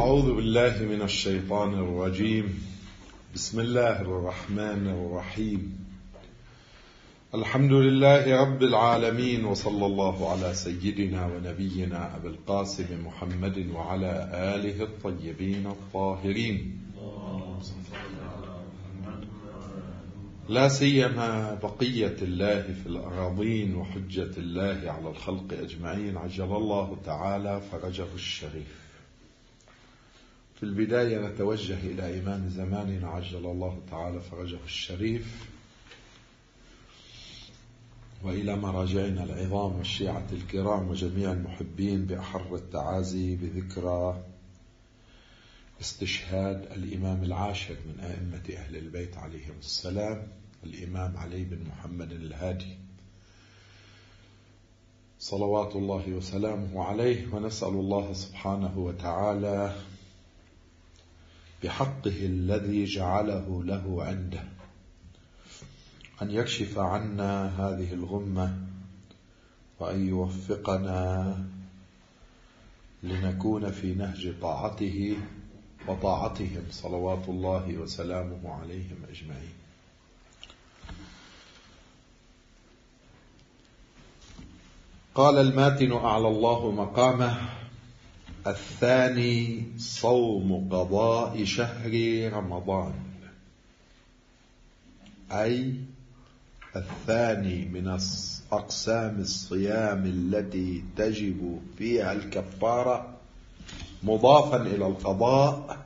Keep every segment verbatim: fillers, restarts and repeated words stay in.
أعوذ بالله من الشيطان الرجيم. بسم الله الرحمن الرحيم. الحمد لله رب العالمين، وصلى الله على سيدنا ونبينا أبي القاسم محمد وعلى آله الطيبين الطاهرين، لا سيما بقية الله في الأراضين وحجة الله على الخلق أجمعين، عجل الله تعالى فرجه الشريف. في البداية نتوجه إلى إمام زماننا عجل الله تعالى فرجه الشريف، وإلى مراجعنا العظام والشيعة الكرام وجميع المحبين بأحر التعازي بذكرى استشهاد الإمام العاشر من أئمة أهل البيت عليهم السلام، الإمام علي بن محمد الهادي صلوات الله وسلامه عليه. ونسأل الله سبحانه وتعالى بحقه الذي جعله له عنده أن يكشف عنا هذه الغمة، وأن يوفقنا لنكون في نهج طاعته وطاعتهم صلوات الله وسلامه عليهم أجمعين. قال الماتن أعلى الله مقامه: الثاني صوم قضاء شهر رمضان، أي الثاني من أقسام الصيام التي تجب فيها الكفارة مضافا إلى القضاء،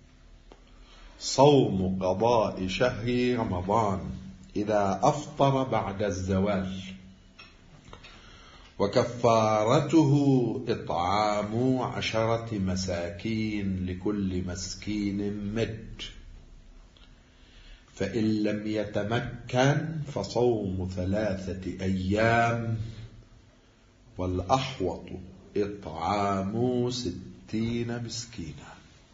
صوم قضاء شهر رمضان إذا أفطر بعد الزوال، وكفارته إطعام عشرة مساكين لكل مسكين مد، فإن لم يتمكن فصوم ثلاثة أيام، والأحوط إطعام ستين مسكينا.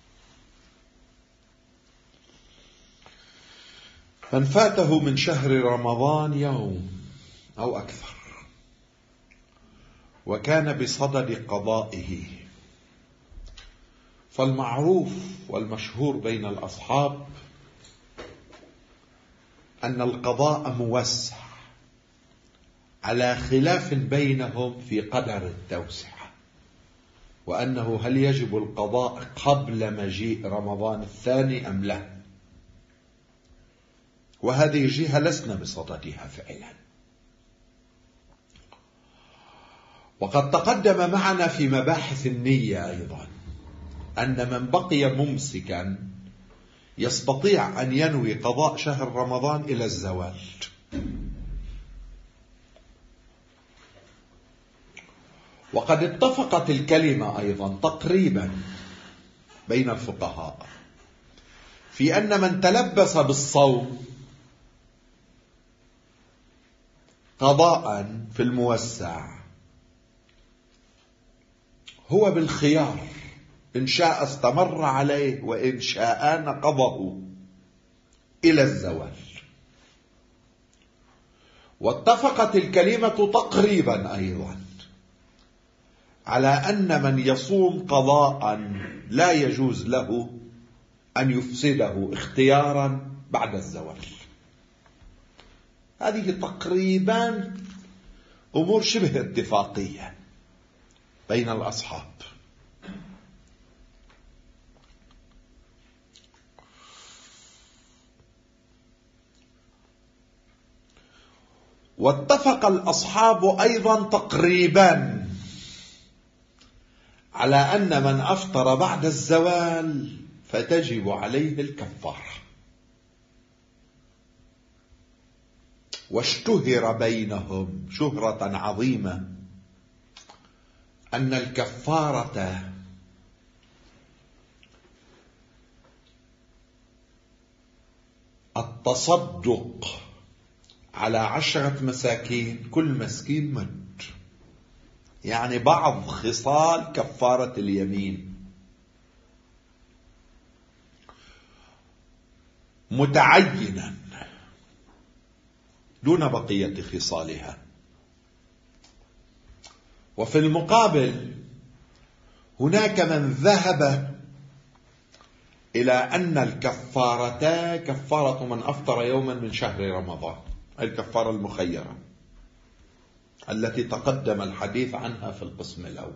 من فاته من شهر رمضان يوم أو أكثر وكان بصدد قضائه، فالمعروف والمشهور بين الأصحاب أن القضاء موسع، على خلاف بينهم في قدر التوسعة، وأنه هل يجب القضاء قبل مجيء رمضان الثاني أم لا. وهذه جهة لسنا بصددها فعلا. وقد تقدم معنا في مباحث النية أيضا أن من بقي ممسكا يستطيع أن ينوي قضاء شهر رمضان إلى الزوال. وقد اتفقت الكلمة أيضا تقريبا بين الفقهاء في أن من تلبس بالصوم قضاء في الموسع هو بالخيار، إن شاء استمر عليه وإن شاء نقضه إلى الزوال. واتفقت الكلمة تقريبا أيضا على أن من يصوم قضاء لا يجوز له أن يفسده اختيارا بعد الزوال. هذه تقريبا أمور شبه اتفاقية بين الأصحاب. واتفق الأصحاب أيضا تقريبا على أن من أفطر بعد الزوال فتجب عليه الكفارة. واشتهر بينهم شهرة عظيمة أن الكفارة التصدق على عشرة مساكين، كل مسكين مد، يعني بعض خصال كفارة اليمين، متعينا دون بقية خصالها. وفي المقابل هناك من ذهب إلى أن الكفارتا كفارة من أفطر يوما من شهر رمضان، الكفارة المخيرة التي تقدم الحديث عنها في القسم الأول.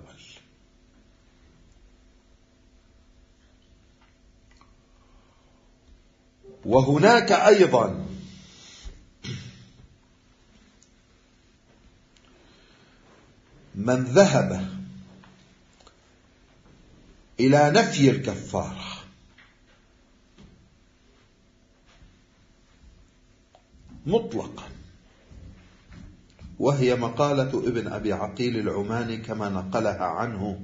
وهناك أيضا من ذهب إلى نفي الكفارة، مطلقا، وهي مقالة ابن أبي عقيل العماني كما نقلها عنه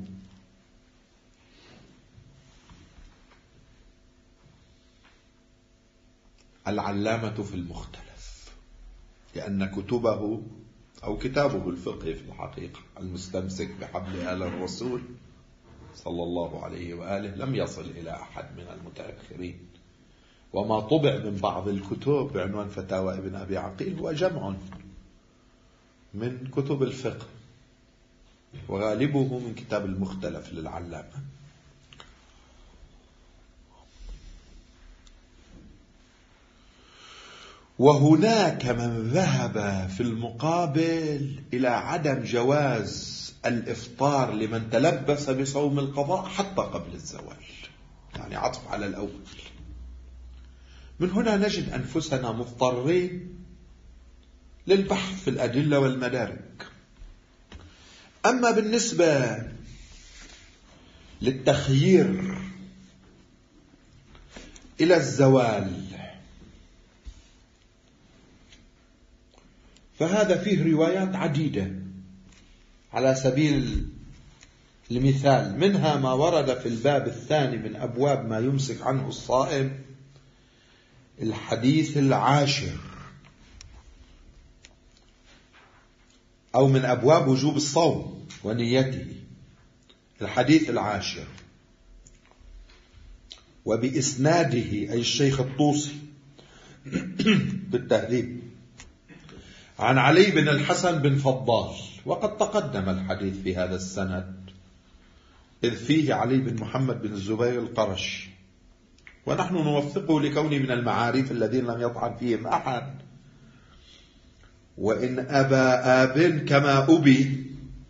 العلامة في المختلف، لأن كتبه أو كتابه الفقهي في الحقيقة المستمسك بحبل آل الرسول صلى الله عليه وآله لم يصل إلى أحد من المتأخرين. وما طبع من بعض الكتب بعنوان فتاوى ابن أبي عقيل هو جمع من كتب الفقه، وغالبه من كتاب المختلف للعلامة. وهناك من ذهب في المقابل إلى عدم جواز الإفطار لمن تلبس بصوم القضاء حتى قبل الزوال، يعني عطف على الأول. من هنا نجد أنفسنا مضطرين للبحث في الأدلة والمدارك. أما بالنسبة للتخيير إلى الزوال فهذا فيه روايات عديدة على سبيل المثال، منها ما ورد في الباب الثاني من أبواب ما يمسك عنه الصائم، الحديث العاشر، أو من أبواب وجوب الصوم ونيته، الحديث العاشر، وبإسناده أي الشيخ الطوسي بالتهذيب عن علي بن الحسن بن فضال، وقد تقدم الحديث في هذا السند إذ فيه علي بن محمد بن الزبير القرش، ونحن نوثقه لكونه من المعارف الذين لم يطعن فيهم أحد، وإن أبى آب كما أبي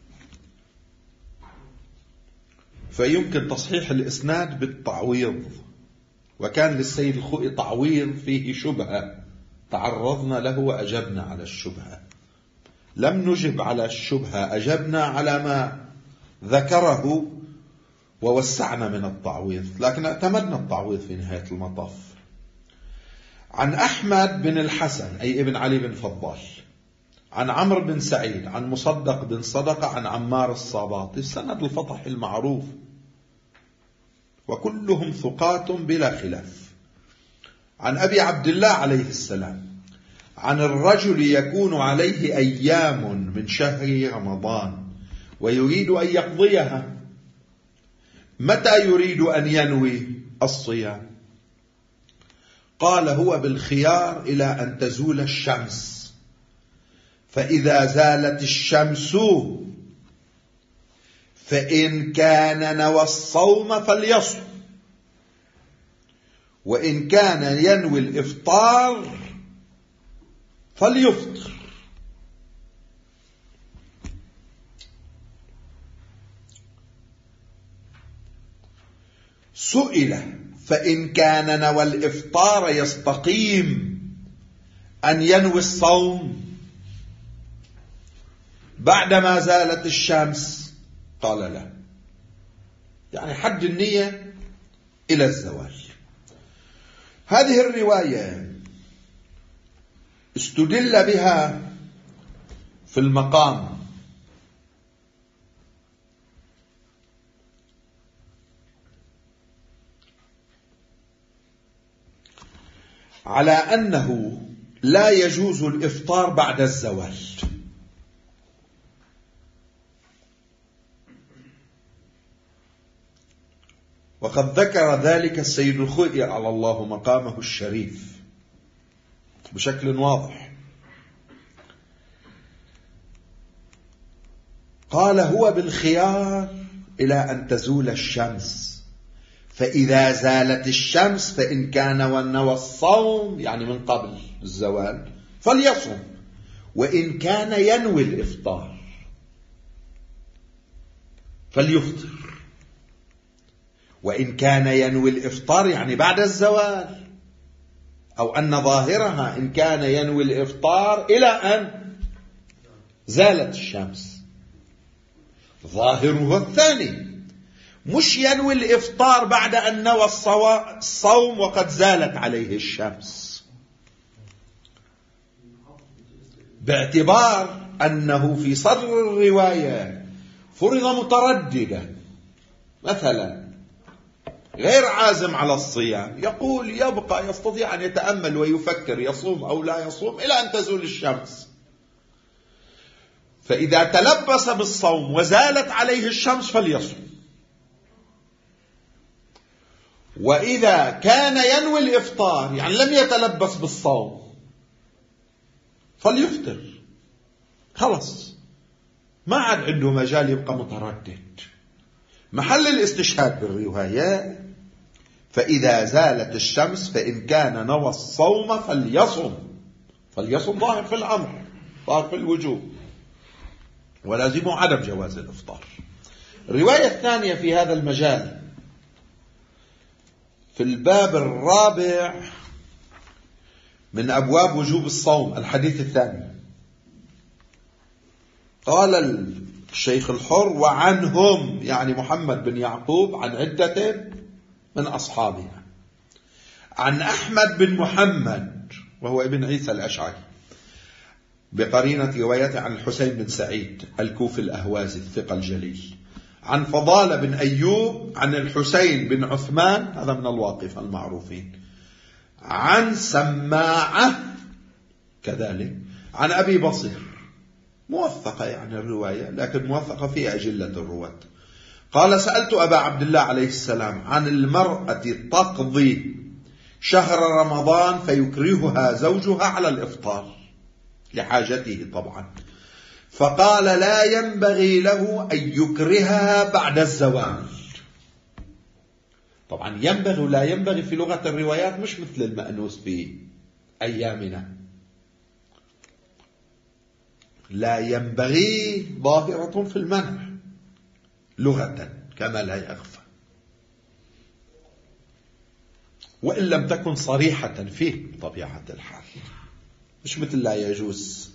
فيمكن تصحيح الإسناد بالتعويض، وكان للسيد الخوئي تعويض فيه شبهة تعرضنا له وأجبنا على الشبهة، لم نجب على الشبهة، أجبنا على ما ذكره ووسعنا من التعويض، لكن اعتمدنا التعويض في نهاية المطاف. عن أحمد بن الحسن أي ابن علي بن فضال، عن عمرو بن سعيد، عن مصدق بن صدقة، عن عمار الصاباطي، السند الفطح المعروف، وكلهم ثقات بلا خلاف. عن أبي عبد الله عليه السلام عن الرجل يكون عليه أيام من شهر رمضان ويريد أن يقضيها، متى يريد أن ينوي الصيام؟ قال هو بالخيار إلى أن تزول الشمس، فإذا زالت الشمس فإن كان نوى الصوم فليصم، وإن كان ينوي الإفطار فليفطر. سئل فإن كان نوى الإفطار يستقيم أن ينوي الصوم بعدما زالت الشمس؟ قال لا، يعني حد النية إلى الزوال. هذه الرواية استدل بها في المقام على أنه لا يجوز الإفطار بعد الزوال، وقد ذكر ذلك السيد الخوئي على الله مقامه الشريف بشكل واضح. قال هو بالخيار إلى أن تزول الشمس، فإذا زالت الشمس فإن كان ونوى الصوم يعني من قبل الزوال فليصم، وإن كان ينوي الإفطار فليفطر، وإن كان ينوي الإفطار يعني بعد الزوال، أو أن ظاهرها إن كان ينوي الإفطار إلى أن زالت الشمس، ظاهره الثاني، مش ينوي الإفطار بعد أن نوى الصوم وقد زالت عليه الشمس، باعتبار أنه في صدر الرواية فرض مترددا، مثلا غير عازم على الصيام، يقول يبقى يستطيع أن يتأمل ويفكر يصوم أو لا يصوم إلى أن تزول الشمس، فإذا تلبس بالصوم وزالت عليه الشمس فليصوم، وإذا كان ينوي الإفطار يعني لم يتلبس بالصوم فليفطر، خلص ما عاد عنده مجال يبقى متردد. محل الاستشهاد بالرواية فإذا زالت الشمس فإن كان نوى الصوم فليصم، فليصم ظاهر في الأمر، ظاهر في الوجوب، ولازمه عدم جواز الإفطار. الرواية الثانية في هذا المجال في الباب الرابع من أبواب وجوب الصوم، الحديث الثاني، قال الشيخ الحر وعنهم يعني محمد بن يعقوب عن عدة من أصحابها، عن أحمد بن محمد وهو ابن عيسى الأشعري بقرينة روايته عن الحسين بن سعيد الكوفي الأهوازي الثقة الجليل، عن فضالة بن أيوب عن الحسين بن عثمان هذا من الواقفة المعروفين، عن سماعة كذلك عن أبي بصير، موثقة يعني الرواية لكن موثقة في أجلة الرواة. قال سألت أبا عبد الله عليه السلام عن المرأة تقضي شهر رمضان فيكرهها زوجها على الإفطار لحاجته طبعا، فقال لا ينبغي له أن يكرهها بعد الزوال. طبعا ينبغي ولا ينبغي في لغة الروايات مش مثل المأنوس في أيامنا، لا ينبغي ظاهرة في المنع لغة كما لا يخفى، وإن لم تكن صريحة فيه بطبيعة الحال، مش مثل لا يجوز.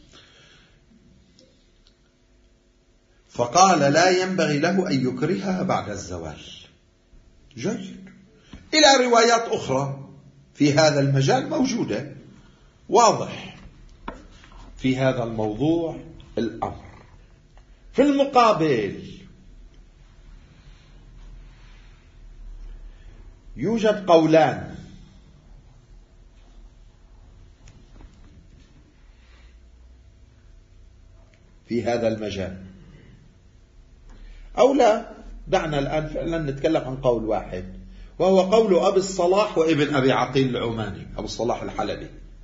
فقال لا ينبغي له أن يكرهها بعد الزوال. جيد. إلى روايات أخرى في هذا المجال موجودة، واضح في هذا الموضوع الأمر. في المقابل يوجد قولان في هذا المجال، أو لا دعنا الآن فعلا نتكلم عن قول واحد، وهو قول أبي الصلاح وابن أبي عقيل العماني، أبو الصلاح الحلبي،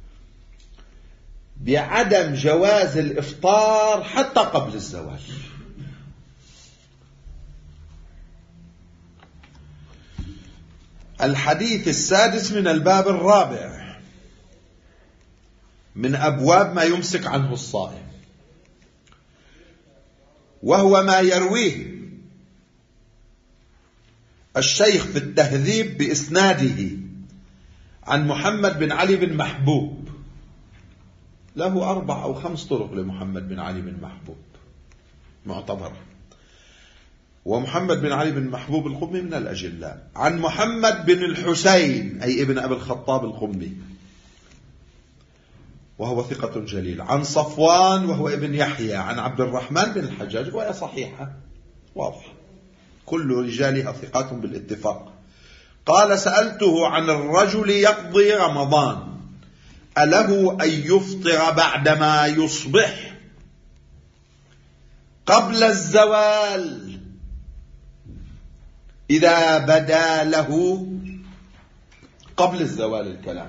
بعدم جواز الإفطار حتى قبل الزوال. الحديث السادس من الباب الرابع من أبواب ما يمسك عنه الصائم، وهو ما يرويه الشيخ في التهذيب بإسناده عن محمد بن علي بن محبوب، له أربع أو خمس طرق لمحمد بن علي بن محبوب معتبرة، ومحمد بن علي بن محبوب القمي من الأجلاء، عن محمد بن الحسين أي ابن أبي الخطاب القمي وهو ثقة جليل، عن صفوان وهو ابن يحيى، عن عبد الرحمن بن الحجاج، وهي صحيحة واضحة كل رجالها ثقات بالاتفاق. قال سألته عن الرجل يقضي رمضان أله أن يفطر بعدما يصبح قبل الزوال إذا بدا له قبل الزوال الكلام،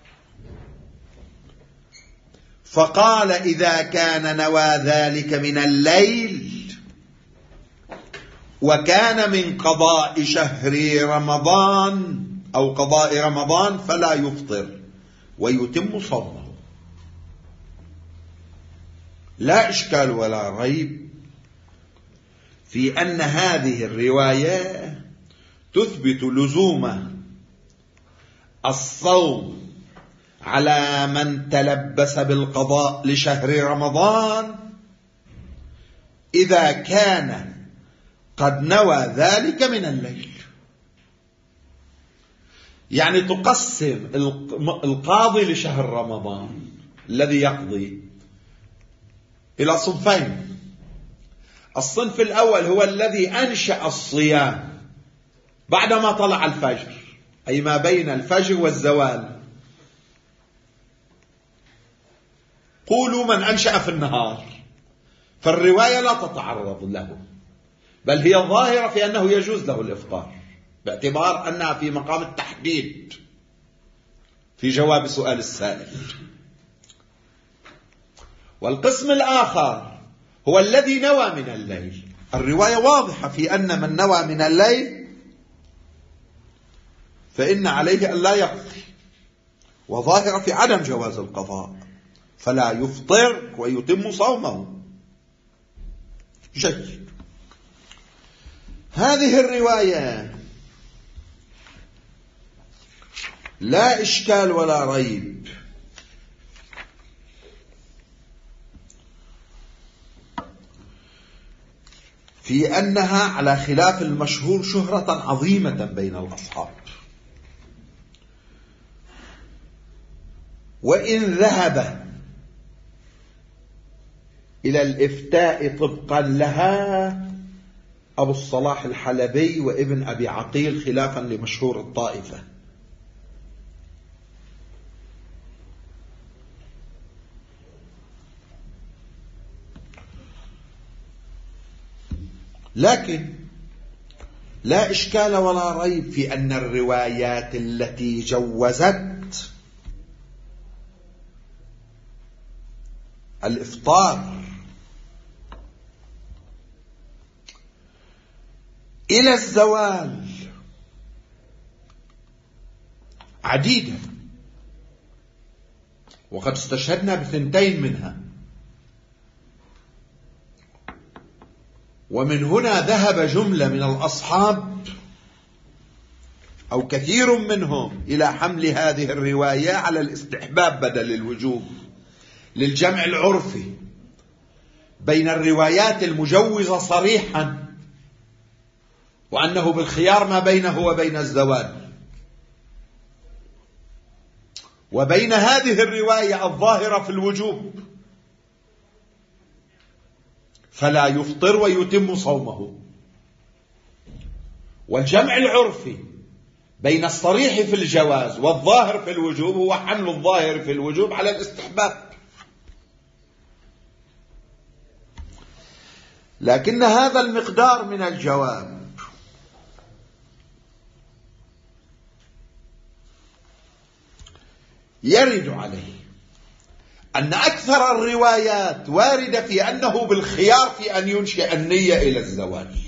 فقال إذا كان نوى ذلك من الليل وكان من قضاء شهر رمضان أو قضاء رمضان فلا يفطر ويتم صومه. لا إشكال ولا ريب في أن هذه الرواية تثبت لزوم الصوم على من تلبس بالقضاء لشهر رمضان إذا كان قد نوى ذلك من الليل. يعني تقسم القاضي لشهر رمضان الذي يقضي إلى صنفين. الصنف الأول هو الذي أنشأ الصيام بعدما طلع الفجر، أي ما بين الفجر والزوال. قولوا من أنشأ في النهار، فالرواية لا تتعرض له، بل هي ظاهرة في أنه يجوز له الإفطار، باعتبار أنها في مقام التحديد في جواب سؤال السائل. والقسم الآخر هو الذي نوى من الليل. الرواية واضحة في أن من نوى من الليل فإن عليه أن لا يقضي، وظاهرة في عدم جواز القضاء، فلا يفطر ويتم صومه. جيد. هذه الرواية لا إشكال ولا ريب في أنها على خلاف المشهور شهرة عظيمة بين الأصحاب، وإن ذهب إلى الإفتاء طبقا لها أبو الصلاح الحلبي وابن أبي عقيل خلافا لمشهور الطائفة. لكن لا إشكال ولا ريب في أن الروايات التي جوزت الإفطار إلى الزوال عديدة، وقد استشهدنا بثنتين منها. ومن هنا ذهب جملة من الأصحاب أو كثير منهم إلى حمل هذه الرواية على الاستحباب بدل الوجوب، للجمع العرفي بين الروايات المجوزة صريحا وأنه بالخيار ما بينه وبين الزوال، وبين هذه الرواية الظاهرة في الوجوب فلا يفطر ويتم صومه. والجمع العرفي بين الصريح في الجواز والظاهر في الوجوب هو حمل الظاهر في الوجوب على الاستحباب. لكن هذا المقدار من الجواب يرد عليه أن أكثر الروايات واردة في أنه بالخيار في أن ينشئ النية إلى الزوال،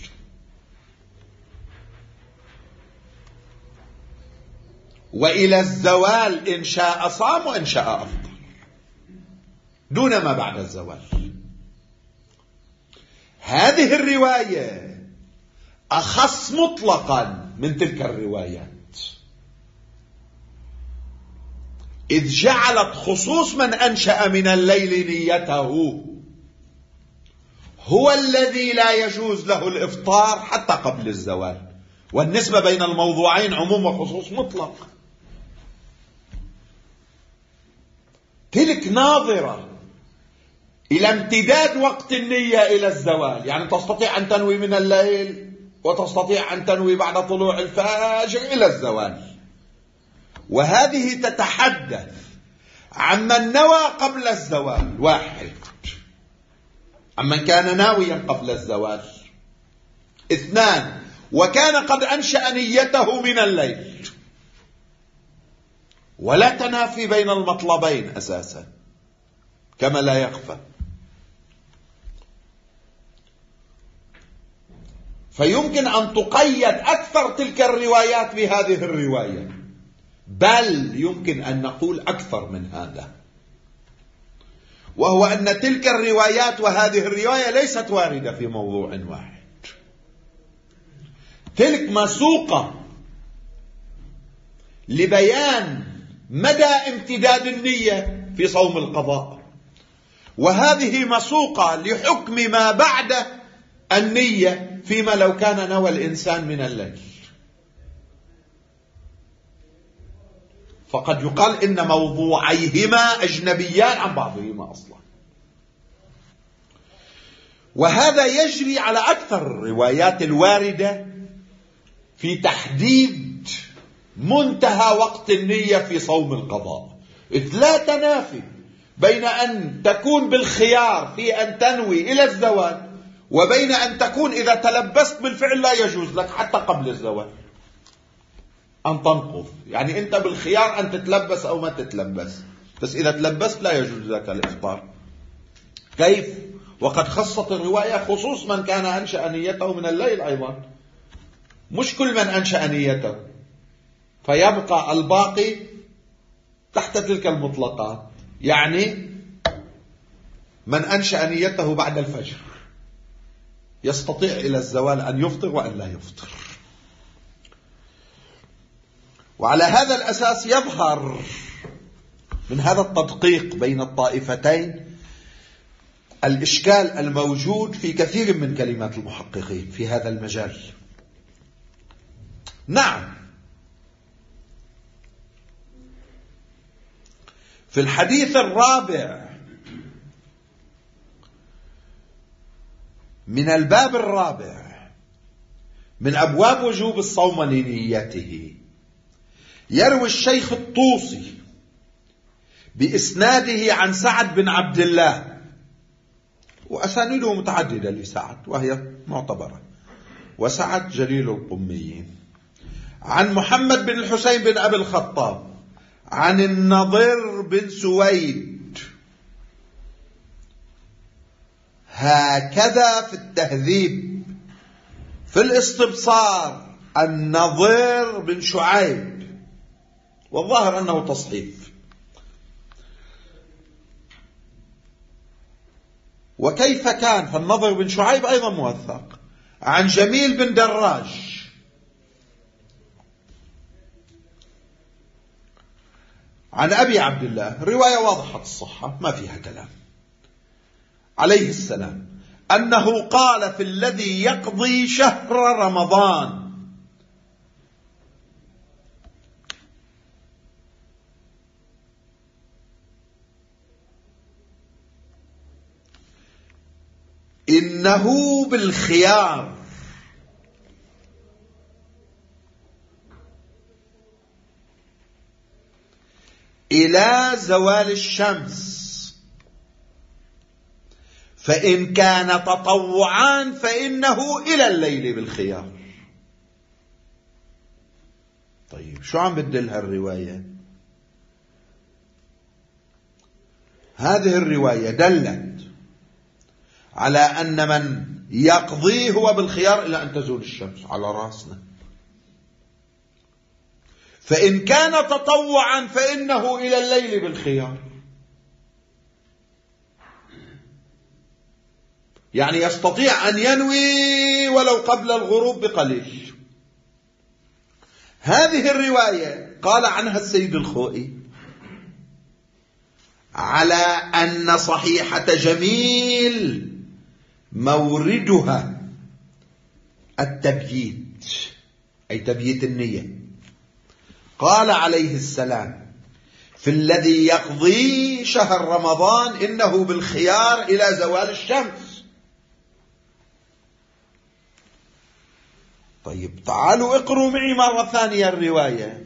وإلى الزوال إن شاء صام وإن شاء أفطر دون ما بعد الزوال. هذه الرواية أخص مطلقا من تلك الروايات، إذ جعلت خصوص من أنشأ من الليل نيته هو الذي لا يجوز له الإفطار حتى قبل الزوال. والنسبة بين الموضوعين عموم وخصوص مطلق. تلك ناظرة إلى امتداد وقت النية إلى الزوال، يعني تستطيع أن تنوي من الليل وتستطيع أن تنوي بعد طلوع الفجر إلى الزوال. وهذه تتحدث عمن نوى قبل الزوال واحد، عمن كان ناويا قبل الزوال اثنان، وكان قد أنشأ نيته من الليل. ولا تنافي بين المطلبين أساسا كما لا يخفى. فيمكن أن تقيد أكثر تلك الروايات بهذه الرواية، بل يمكن أن نقول أكثر من هذا، وهو أن تلك الروايات وهذه الرواية ليست واردة في موضوع واحد. تلك مسوقة لبيان مدى امتداد النية في صوم القضاء، وهذه مسوقة لحكم ما بعد النية فيما لو كان نوى الإنسان من الليل. فقد يقال إن موضوعيهما أجنبيان عن بعضهما أصلا، وهذا يجري على أكثر الروايات الواردة في تحديد منتهى وقت النية في صوم القضاء، إذ لا تنافي بين أن تكون بالخيار في أن تنوي إلى الزوال، وبين أن تكون إذا تلبست بالفعل لا يجوز لك حتى قبل الزوال أن تنقض. يعني أنت بالخيار أن تتلبس أو ما تتلبس، بس إذا تلبست لا يجوز لك الإفطار. كيف؟ وقد خصت الرواية خصوص من كان أنشأ نيته من الليل أيضا، مش كل من أنشأ نيته، فيبقى الباقي تحت تلك المطلقات. يعني من أنشأ نيته بعد الفجر يستطيع إلى الزوال أن يفطر وأن لا يفطر. وعلى هذا الأساس يظهر من هذا التدقيق بين الطائفتين الإشكال الموجود في كثير من كلمات المحققين في هذا المجال. نعم، في الحديث الرابع من الباب الرابع من أبواب وجوب الصوم لنيته يروي الشيخ الطوسي بإسناده عن سعد بن عبد الله، وأسانيده متعددة لسعد وهي معتبرة، وسعد جليل القميين، عن محمد بن الحسين بن أبي الخطاب عن النضر بن سويد، هكذا في التهذيب. في الاستبصار النضر بن شعيب، والظاهر أنه تصحيف. وكيف كان؟ فالنضر بن شعيب أيضا موثق، عن جميل بن دراج عن أبي عبد الله، رواية واضحة الصحة ما فيها كلام، عليه السلام أنه قال في الذي يقضي شهر رمضان: إنه بالخيار إلى زوال الشمس، فإن كان تطوعا فإنه إلى الليل بالخيار. طيب شو عم بدلها الرواية؟ هذه الرواية دلت على أن من يقضي هو بالخيار إلى أن تزول الشمس على رأسنا، فإن كان تطوعا فإنه إلى الليل بالخيار، يعني يستطيع أن ينوي ولو قبل الغروب بقليل. هذه الرواية قال عنها السيد الخوئي على أن صحيحة جميل موردها التبييت، أي تبييت النية. قال عليه السلام في الذي يقضي شهر رمضان إنه بالخيار إلى زوال الشمس. طيب تعالوا اقروا معي مرة ثانية الرواية،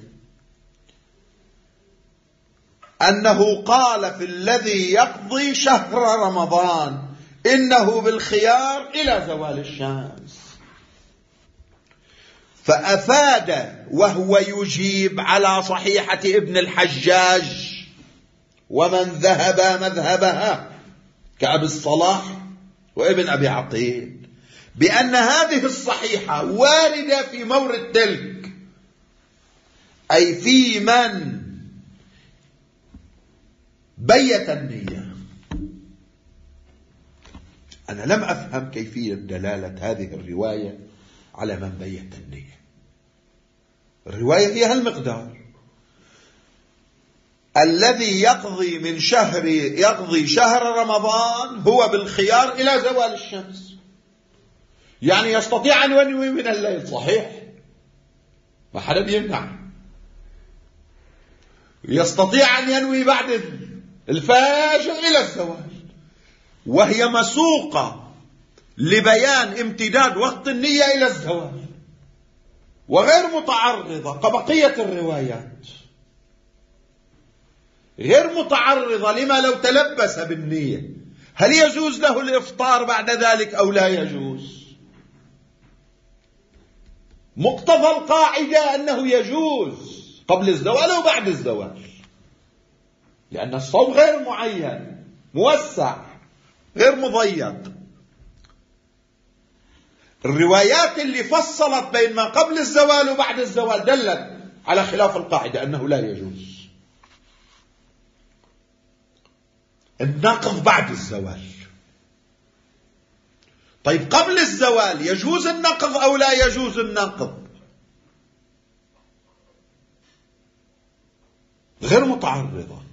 أنه قال في الذي يقضي شهر رمضان إنه بالخيار إلى زوال الشمس، فأفاد وهو يجيب على صحيحة ابن الحجاج ومن ذهب مذهبها كأبي الصلاح وابن أبي عقيل بأن هذه الصحيحة واردة في مورد تلك، أي في من بيت النية. أنا لم أفهم كيفية دلالة هذه الرواية على من بيت النية. الرواية فيها المقدار: الذي يقضي من شهر يقضي شهر رمضان هو بالخيار إلى زوال الشمس. يعني يستطيع أن ينوي من الليل، صحيح، ما حدا بيمنع. يستطيع أن ينوي بعد الفجر إلى الزوال، وهي مسوقة لبيان امتداد وقت النية إلى الزوال، وغير متعرضة كبقية الروايات، غير متعرضة لما لو تلبس بالنية. هل يجوز له الإفطار بعد ذلك أو لا يجوز؟ مقتضى القاعدة أنه يجوز قبل الزوال أو بعد الزوال، لأن الصوم غير معين، موسع، غير مضيق. الروايات اللي فصلت بين ما قبل الزوال وبعد الزوال دلت على خلاف القاعدة أنه لا يجوز النقض بعد الزوال. طيب قبل الزوال يجوز النقض أو لا يجوز النقض؟ غير متعرضة،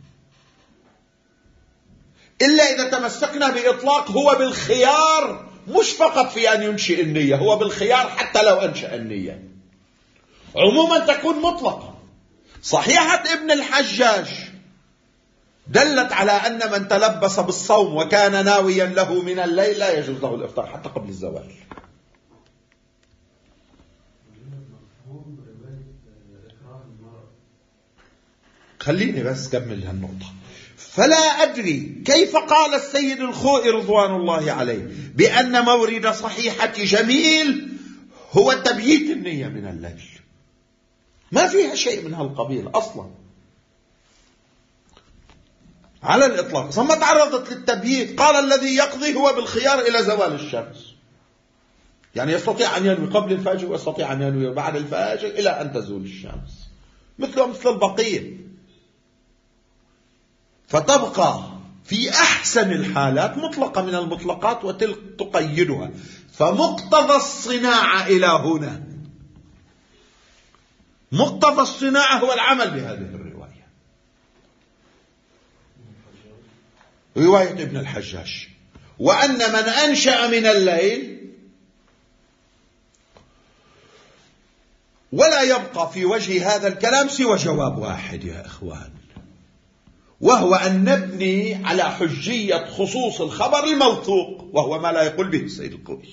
إلا إذا تمسكنا بإطلاق هو بالخيار، مش فقط في أن ينشئ النية، هو بالخيار حتى لو أنشأ النية. عموما تكون مطلقة. صحيحة ابن الحجاج دلت على أن من تلبس بالصوم وكان ناويا له من الليل لا يجوز له الإفطار حتى قبل الزوال. خليني بس كمل هالنقطة. فلا أدري كيف قال السيد الخوئي رضوان الله عليه بأن مورد صحيحة جميل هو تبييت النية من الليل. ما فيها شيء من هالقبيل أصلا على الإطلاق، ثم تعرضت للتبييت. قال الذي يقضي هو بالخيار إلى زوال الشمس، يعني يستطيع أن ينوي قبل الفجر ويستطيع أن ينوي بعد الفجر إلى أن تزول الشمس، مثله مثل البقية. فتبقى في أحسن الحالات مطلقة من المطلقات وتلك تقيدها. فمقتضى الصناعة إلى هنا، مقتضى الصناعة هو العمل بهذه الرواية، رواية ابن الحجاج، وأن من أنشأ من الليل ولا يبقى في وجه هذا الكلام سوى جواب واحد يا إخوان، وهو أن نبني على حجية خصوص الخبر الموثوق، وهو ما لا يقول به السيد الخوئي،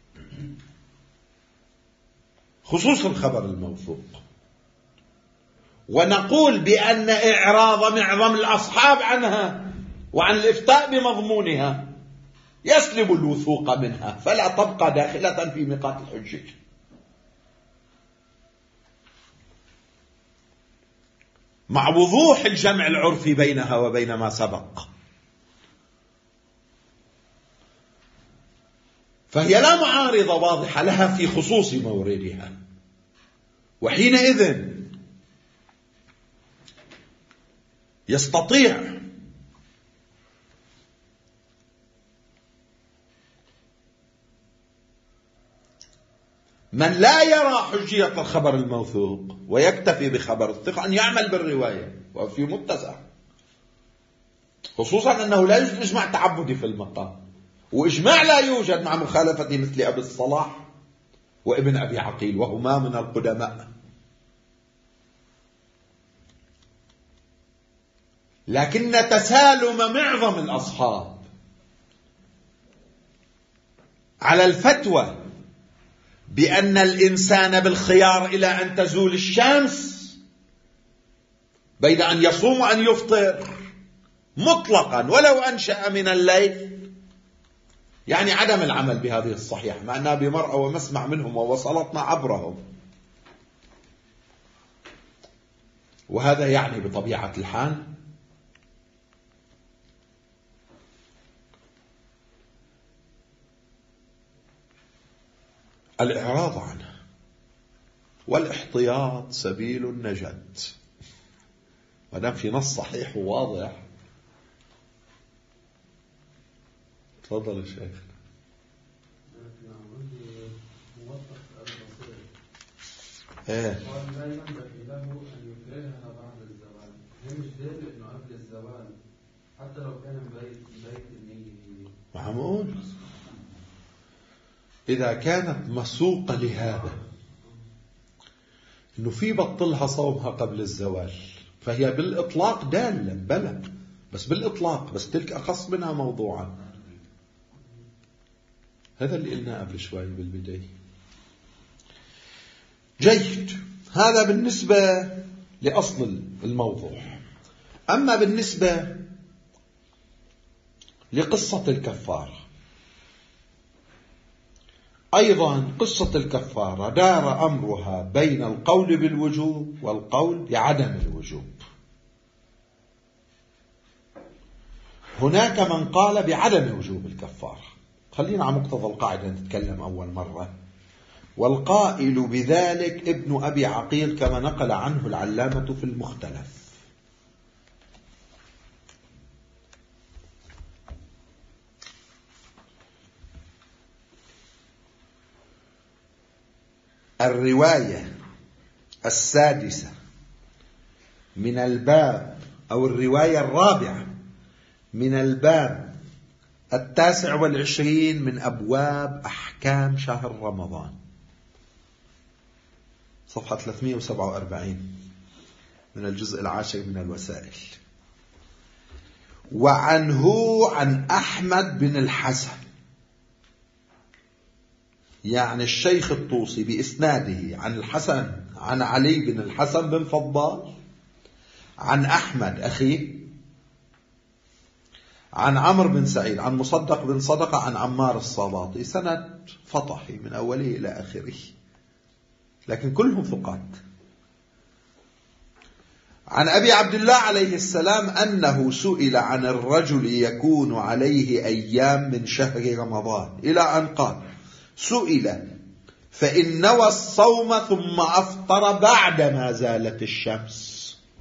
خصوص الخبر الموثوق، ونقول بأن إعراض معظم الأصحاب عنها وعن الإفتاء بمضمونها يسلب الوثوق منها، فلا تبقى داخلة في ميقات الحجية. مع وضوح الجمع العرفي بينها وبين ما سبق، فهي لا معارضة واضحة لها في خصوص موردها. وحينئذ يستطيع من لا يرى حجية الخبر الموثوق ويكتفي بخبر الثقة أن يعمل بالرواية، وفي متسع، خصوصا أنه لا يوجد إجماع تعبدي في المقام، وإجماع لا يوجد مع مخالفة مثل أبي الصلاح وابن أبي عقيل، وهما من القدماء. لكن تسالم معظم الأصحاب على الفتوى بأن الإنسان بالخيار إلى أن تزول الشمس بين أن يصوم وأن يفطر مطلقا ولو أنشأ من الليل، يعني عدم العمل بهذه الصحيحة، مع أنها بمرأة ومسمع منهم ووصلتنا عبرهم. وهذا يعني بطبيعة الحال الإعراض عنه، والاحتياط سبيل النجاة. ودام في نص صحيح وواضح. تفضل يا شيخ. ايه قال لا ينبغي له ان يكرهها بعد الزوال. هي مش دليل انه قبل الزوال حتى لو كان بيت بيت النية. معمول اذا كانت مسوقة لهذا انه في بطلها صومها قبل الزوال، فهي بالاطلاق دالة بلى، بس بالاطلاق، بس تلك اخص منها موضوعا. هذا اللي قلناه قبل شوي بالبداية. جيد، هذا بالنسبة لأصل الموضوع. أما بالنسبة لقصة الكفارة، أيضا قصة الكفارة دار أمرها بين القول بالوجوب والقول بعدم الوجوب. هناك من قال بعدم وجوب الكفارة. خلينا على مقتضى القاعدة نتكلم أول مرة. والقائل بذلك ابن أبي عقيل كما نقل عنه العلامة في المختلف. الرواية السادسة من الباب، أو الرواية الرابعة من الباب التاسع والعشرين من أبواب أحكام شهر رمضان، صفحة ثلاثمائة وسبعة وأربعين من الجزء العاشر من الوسائل. وعنه عن أحمد بن الحسن، يعني الشيخ الطوسي بإسناده عن الحسن عن علي بن الحسن بن فضال عن أحمد أخيه عن عمرو بن سعيد عن مصدق بن صدقة عن عمار الصباطي، سند فطحي من أوله إلى آخره، لكن كلهم ثقات. عن أبي عبد الله عليه السلام أنه سئل عن الرجل يكون عليه أيام من شهر رمضان إلى أن قال: سئل فإن نوى الصوم ثم أفطر بعدما زالت الشمس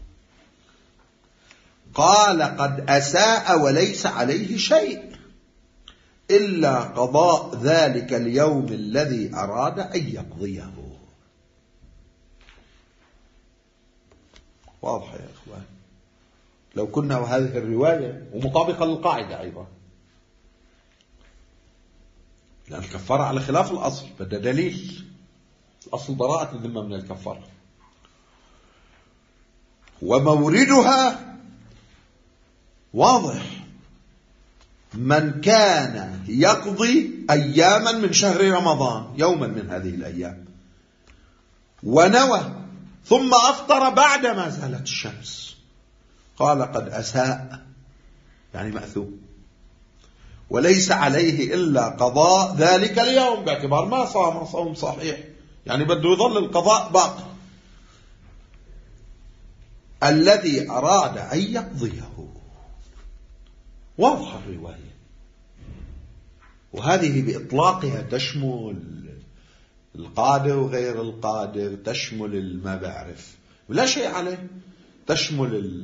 قال: قد أساء وليس عليه شيء إلا قضاء ذلك اليوم الذي أراد أن يقضيه. واضح يا إخوان؟ لو كنا وهذه الرواية ومطابقة للقاعدة أيضا، لأن الكفارة على خلاف الأصل، بدأ دليل. الأصل براءة الذمة من الكفارة، وموردها واضح: من كان يقضي أياما من شهر رمضان، يوما من هذه الأيام، ونوى ثم أفطر بعدما زالت الشمس، قال: قد أساء، يعني مأثوم، وليس عليه إلا قضاء ذلك اليوم، باعتبار ما صام صوم صحيح، يعني بده يظل القضاء باقي الذي أراد أن يقضيه. واضحة الرواية، وهذه بإطلاقها تشمل القادر وغير القادر، تشمل الما بعرف ولا شيء عليه، تشمل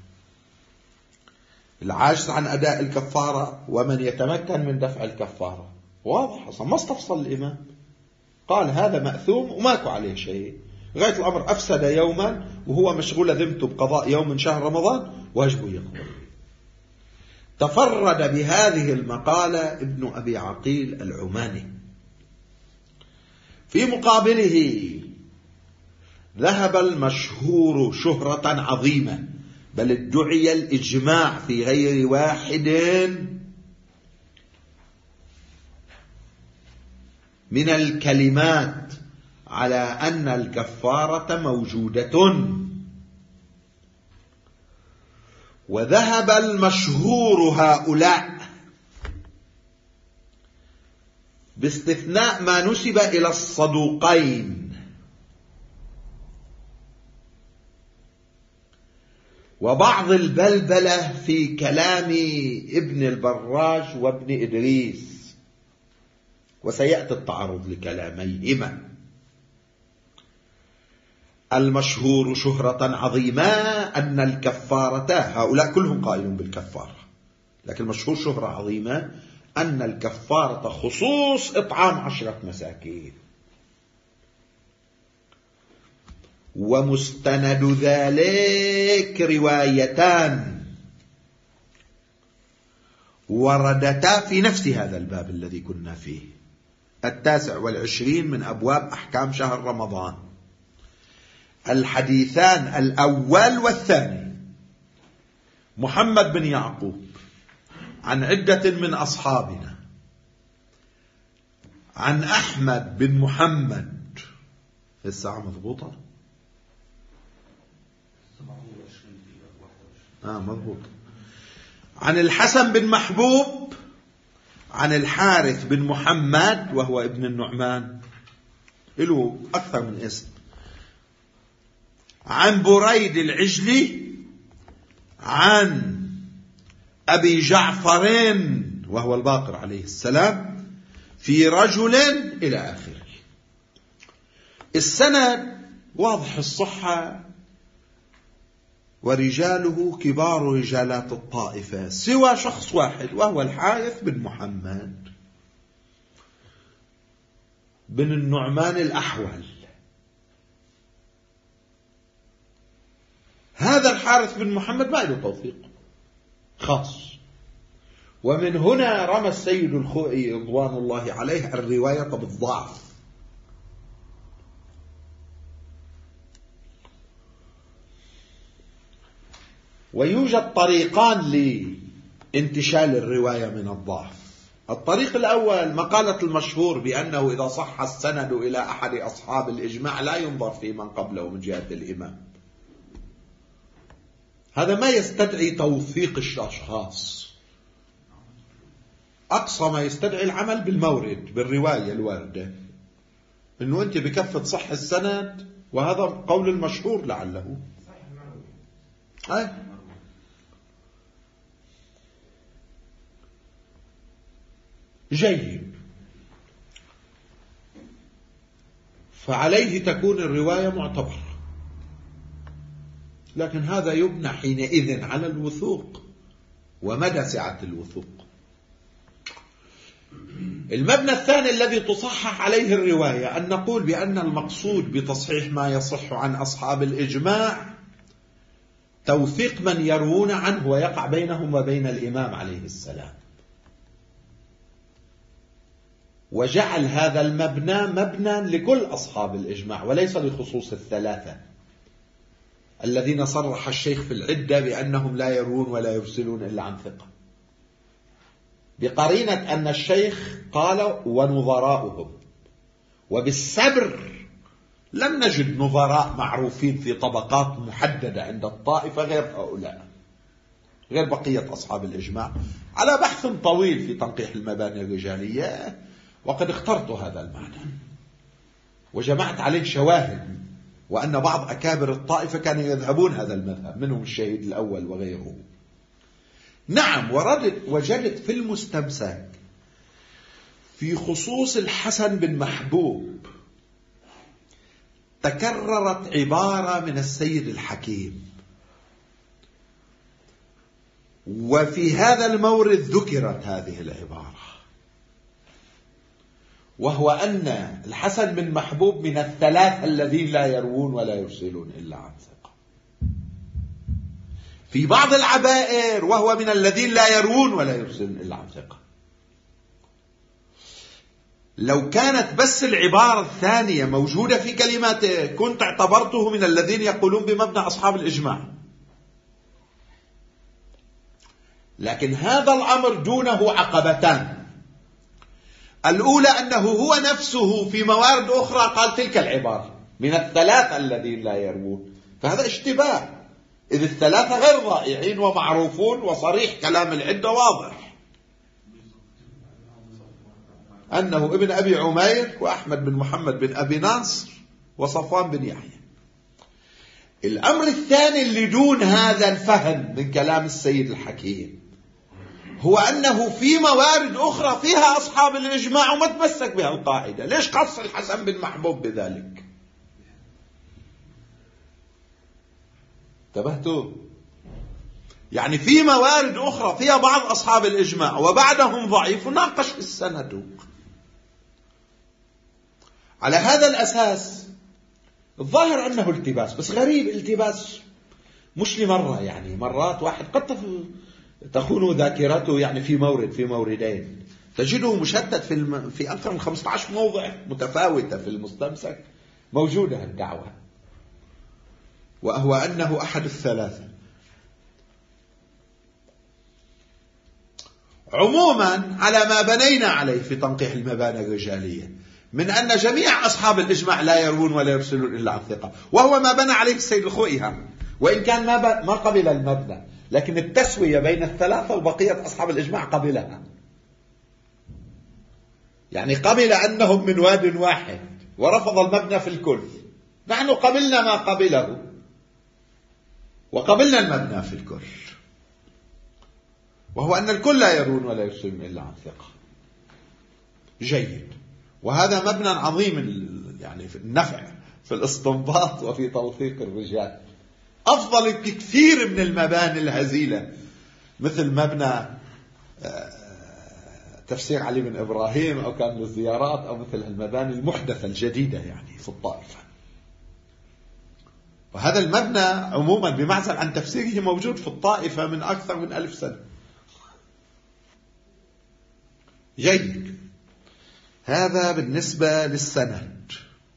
العاجز عن أداء الكفارة ومن يتمكن من دفع الكفارة. واضح، أصلا ما استفصل الإمام، قال هذا مأثوم وماكو عليه شيء، غاية الأمر أفسد يوما وهو مشغول ذمته بقضاء يوم من شهر رمضان، واجبه يقضي. تفرد بهذه المقالة ابن أبي عقيل العماني. في مقابله ذهب المشهور شهرة عظيمة، بل ادعي الإجماع في غير واحد من الكلمات على أن الكفارة موجودة. وذهب المشهور هؤلاء باستثناء ما نسب إلى الصدوقين وبعض البلبلة في كلام ابن البراج وابن إدريس وسيأتي التعرض لكلاميهما. المشهور شهرة عظيمة أن الكفارة، هؤلاء كلهم قائلون بالكفارة، لكن المشهور شهرة عظيمة أن الكفارة خصوص إطعام عشرة مساكين. ومستند ذلك روايتان وردتا في نفس هذا الباب الذي كنا فيه، التاسع والعشرين من أبواب أحكام شهر رمضان. الحديثان الأول والثاني محمد بن يعقوب عن عدة من أصحابنا عن أحمد بن محمد، الساعة مضبوطة؟ آه مضبوط. عن الحسن بن محبوب عن الحارث بن محمد وهو ابن النعمان، له أكثر من اسم، عن بريد العجلي عن أبي جعفر وهو الباقر عليه السلام في رجل إلى آخره. السند واضح الصحة ورجاله كبار رجالات الطائفة سوى شخص واحد وهو الحارث بن محمد بن النعمان الأحول. هذا الحارث بن محمد ما له توثيق خاص، ومن هنا رمى السيد الخوئي رضوان الله عليه الرواية بالضعف. ويوجد طريقان لانتشال الرواية من الضعف. الطريق الأول مقالة المشهور بأنه إذا صح السند إلى أحد أصحاب الإجماع لا ينظر في من قبله من جهة الإمام. هذا ما يستدعي توثيق الأشخاص، أقصى ما يستدعي العمل بالمورد بالرواية الواردة، إنه أنت بكفة صح السند، وهذا قول المشهور لعله أي. جيد، فعليه تكون الرواية معتبرة، لكن هذا يبنى حينئذ على الوثوق ومدى سعة الوثوق. المبنى الثاني الذي تصحح عليه الرواية أن نقول بأن المقصود بتصحيح ما يصح عن أصحاب الإجماع توثيق من يروون عنه ويقع بينهم وبين الإمام عليه السلام، وجعل هذا المبنى مبنى لكل أصحاب الإجماع وليس لخصوص الثلاثة الذين صرح الشيخ في العدة بأنهم لا يروون ولا يرسلون إلا عن ثقة، بقرينة أن الشيخ قال ونظراؤهم، وبالسبر لم نجد نظراء معروفين في طبقات محددة عند الطائفة غير هؤلاء، غير بقية أصحاب الإجماع، على بحث طويل في تنقيح المباني الرجالية، وقد اخترت هذا المعنى وجمعت عليه شواهد، وأن بعض أكابر الطائفة كانوا يذهبون هذا المذهب، منهم الشهيد الأول وغيره. نعم، وردت وجدت في المستمسك في خصوص الحسن بن محبوب تكررت عبارة من السيد الحكيم، وفي هذا المورد ذكرت هذه العبارة، وهو أن الحسن بن محبوب من الثلاثة الذين لا يروون ولا يرسلون إلا عن ثقة. في بعض العبائر وهو من الذين لا يروون ولا يرسلون إلا عن ثقة. لو كانت بس العبارة الثانية موجودة في كلماته كنت اعتبرته من الذين يقولون بمبنى أصحاب الإجماع، لكن هذا الأمر دونه عقبتان. الأولى أنه هو نفسه في موارد أخرى قال تلك العبارة من الثلاثة الذين لا يروون، فهذا اشتباه، إذ الثلاثة غير ضائعين ومعروفون وصريح كلام العدة واضح أنه ابن أبي عمير وأحمد بن محمد بن أبي ناصر وصفوان بن يحيى. الأمر الثاني اللي دون هذا الفهم من كلام السيد الحكيم هو أنه في موارد أخرى فيها أصحاب الإجماع وما تمسك بها القاعدة. ليش خص الحسن بن محبوب بذلك؟ انتبهتوا؟ يعني في موارد أخرى فيها بعض أصحاب الإجماع وبعدهم ضعيف وناقش في السند. على هذا الأساس الظاهر أنه التباس، بس غريب التباس مش لمرة، يعني مرات واحد قد تخون ذاكرته يعني في مورد في موردين تجده مشتت في الم... في أكثر من خمسة عشر موضع متفاوتة في المستمسك موجودة الدعوة، وهو أنه أحد الثلاثة. عموما على ما بنينا عليه في تنقيح المباني الرجالية من أن جميع أصحاب الإجماع لا يروون ولا يرسلون إلا عن ثقة، وهو ما بنى عليه السيد الخوئي، وإن كان ما, ب... ما قبل المبنى، لكن التسوية بين الثلاثة وبقية أصحاب الإجماع قبلها. يعني قبل أنهم من واد واحد ورفض المبنى في الكل. نحن قبلنا ما قبله وقبلنا المبنى في الكل، وهو أن الكل لا يرون ولا يرسلون إلا عن ثقة. جيد. وهذا مبنى عظيم يعني في النفع في الاستنباط وفي توثيق الرجال، أفضل بكثير من المباني الهزيلة مثل مبنى تفسير علي بن إبراهيم أو كان للزيارات، أو مثل المباني المحدثة الجديدة يعني في الطائفة. وهذا المبنى عموما بمعزل عن تفسيره موجود في الطائفة من أكثر من ألف سنة. جيد. هذا بالنسبة للسند.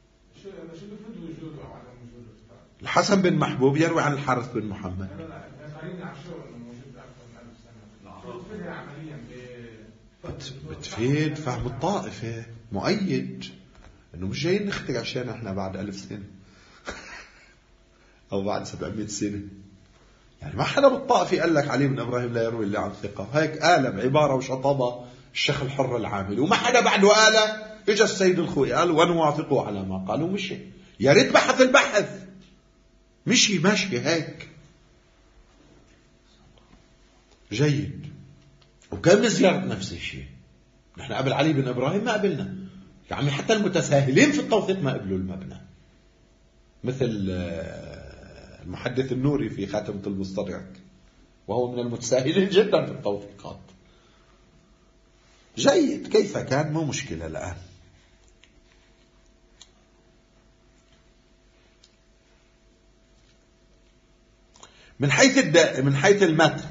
الحسن بن محبوب يروي عن الحارث بن محمد. بتفيد فهم الطائفة مؤيد انه مش جايين نخترع عشان احنا بعد ألف سنة او بعد سبعمائة سنة. يعني ما حدا بالطائفة قال لك علي بن ابراهيم لا يروي الا عن ثقة، هيك قال بعبارة وشطبة الشيخ الحر العامل، وما حدا بعده قال. اجى السيد الخوئي قال ونوافقه على ما قالوا، مشي. يا ريت بحث البحث مشي ماشي هيك. جيد. وكم زيارة نفس الشيء. نحن قبل علي بن إبراهيم ما قبلنا، يعني حتى المتساهلين في التوثيق ما قبلوا المبنى، مثل المحدث النوري في خاتمة المستدرك، وهو من المتساهلين جدا في التوثيقات. جيد. كيف كان مو مشكلة الآن. من حيث الد... من حيث المتن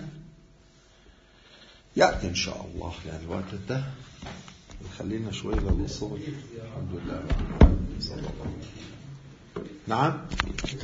يأتي إن شاء الله، يعني الوقت ده خلينا شوي للوصول. الحمد لله. نعم.